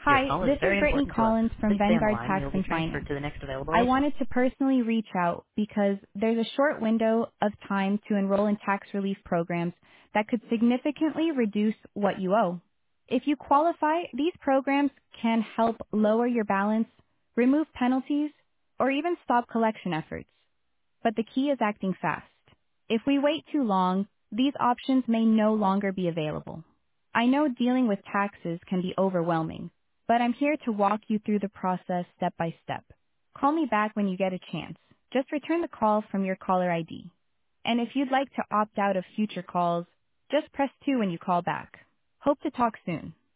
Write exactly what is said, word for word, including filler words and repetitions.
Your Hi, call is this is very Brittany important to us. Collins from Please stay on the Vanguard line and Tax you'll be and transferred Finance. to the next available I agent. wanted to personally reach out because there's a short window of time to enroll in tax relief programs that could significantly reduce what you owe. If you qualify, these programs can help lower your balance, remove penalties, or even stop collection efforts. But the key is acting fast. If we wait too long, these options may no longer be available. I know dealing with taxes can be overwhelming, but I'm here to walk you through the process step by step. Call me back when you get a chance. Just return the call from your caller I D. And if you'd like to opt out of future calls, just press two when you call back. Hope to talk soon.